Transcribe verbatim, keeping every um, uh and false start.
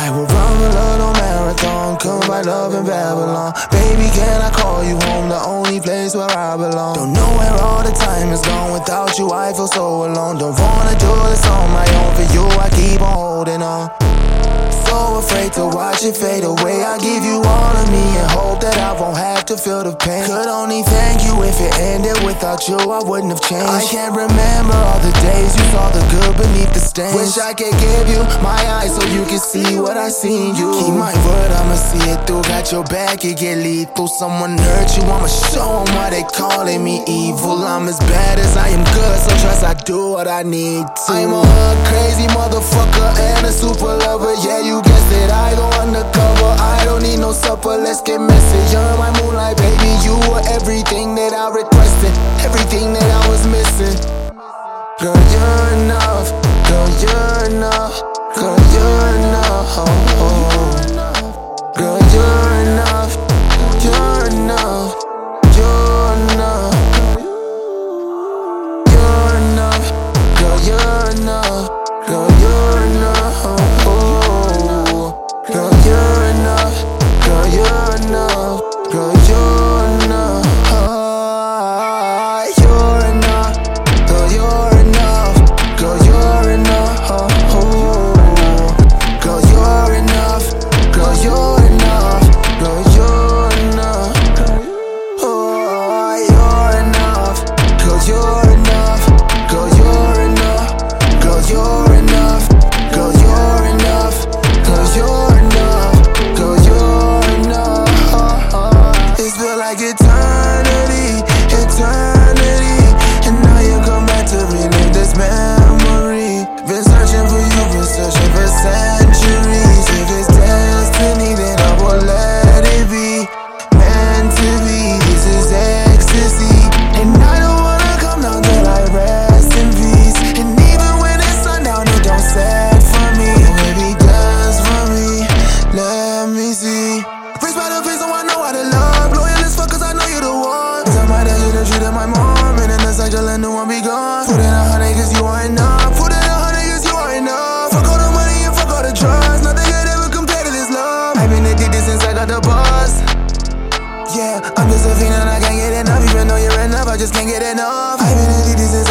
I will run a little marathon, cause my love in Babylon. Baby, can I call you home, the only place where I belong? Don't know where all the time is gone, without you I feel so alone. Don't wanna do this on my own, for you I keep on holding on. So afraid to watch it fade away. I give you all of me and hope that I won't have to feel the pain. Could only thank you if it ended. Without you I wouldn't have changed. I can't remember all the days you saw the good beneath the stains. Wish I could give you my eyes so you can see what I see in you. Keep my word, I'ma see it through. Got your back, it get lethal. Someone hurt you, I'ma show them why they calling me evil. I'm as bad as I am good, so trust I do what I need to. I'm a hood crazy motherfucker and a super lover. Yeah, you guessed it, I go undercover. I don't need no supper, let's get messy. You're my moonlight, baby, you were everything that I requested, everything that I was missing. Girl, you're enough, girl, you're enough, girl, you're enough. Girl, you're enough, you're enough, you're enough. You're enough, girl, you're enough, girl, you're enough. Girl, you're enough, girl, you're enough, girl, you're enough. You're enough, girl, you're enough, girl, you're enough. Girl, you're enough, girl, you're enough, girl, you're enough. Oh, you're enough, girl, you're enough, girl, you're enough, girl, you're enough, girl, you're enough, girl, you're like eternity, eternity. And now you come back to relive this memory. Been searching for you, been searching for centuries. If it's destiny, then I will let it be. Meant to be, this is ecstasy. And I don't wanna come down till I rest in peace. And even when it's sundown, it don't set for me. Maybe dance for me, let me see. Raised by the face, so I know how to love. Treated my mom, and in the cycle and the one be gone. Put in a hundred cause you are enough. Put in a hundred cause you are enough. Fuck all the money and fuck all the trust. Nothing could ever compare to this love. I've been addicted since I got the buzz. Yeah, I'm just a fiend and I can't get enough. Even though you're enough, I just can't get enough. I've been addicted since